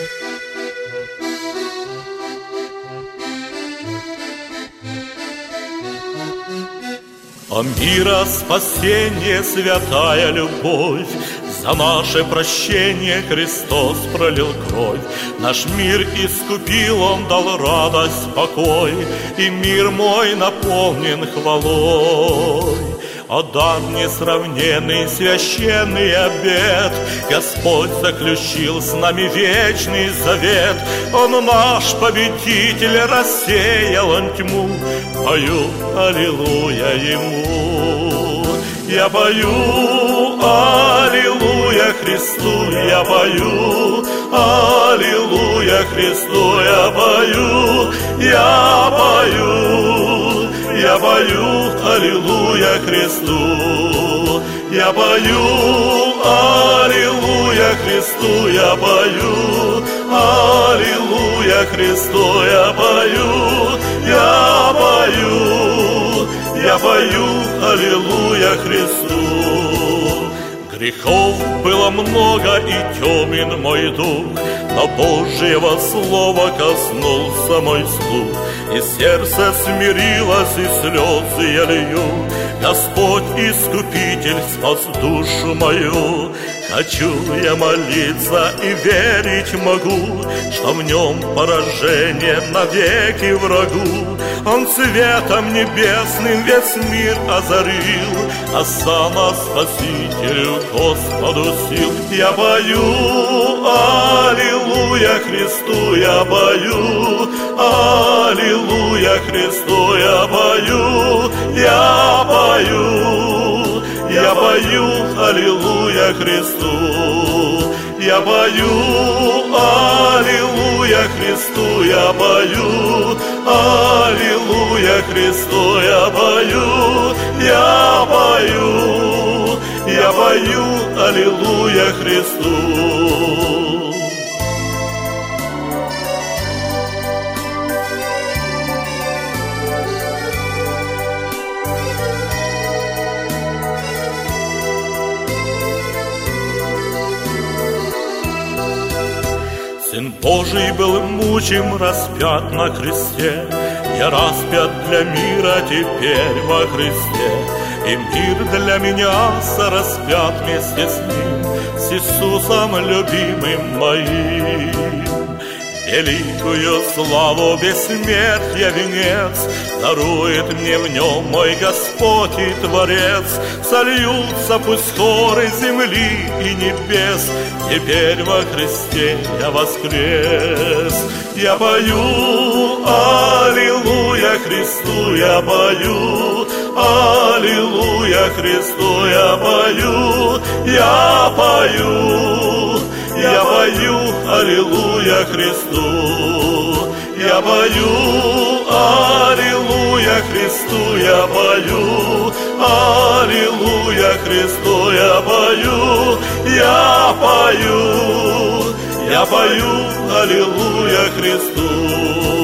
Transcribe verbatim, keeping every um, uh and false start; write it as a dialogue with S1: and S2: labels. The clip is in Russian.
S1: О мира спасение, святая любовь, за наше прощение Христос пролил кровь. Наш мир искупил, Он дал радость, покой, и мир мой наполнен хвалой. О дар несравненный, священный обет, Господь заключил с нами вечный завет. Он наш победитель, рассеял Он тьму, пою аллилуйя Ему. Я пою аллилуйя Христу, я пою аллилуйя Христу, я пою, я пою, я пою аллилуйя Христу, я пою аллилуйя Христу, я пою аллилуйя Христу, я пою, я пою, я пою аллилуйя Христу. Грехов было много, и темен мой дух, но Божьего слова коснулся мой слух, и сердце смирилось, и слезы я лью. Господь Искупитель спас душу мою. Хочу я молиться и верить могу, что в нем поражение навеки врагу. Он светом небесным весь мир озарил, а сам Спасителю Господу сил. Я пою аллилуйя Христу, я пою аллилуйя Христу, я пою, я пою, я пою аллилуйя Христу, я пою аллилуйя Христу, я пою аллилуйя Христу, я пою, я пою, я пою аллилуйя Христу. Сын Божий был мучим, распят на кресте. Я распят для мира теперь во Христе, и мир для меня сораспят вместе с Ним, с Иисусом любимым моим. Великую славу бессмертия венец дарует мне в нем мой Господь и Творец. Сольются пусть хоры земли и небес, теперь во Христе я воскрес. Я пою аллилуйя Христу, я пою аллилуйя Христу, я пою, я пою, я пою аллилуйя Христу, я пою аллилуйя Христу, я пою аллилуйя Христу, я пою, я пою, я пою аллилуйя Христу.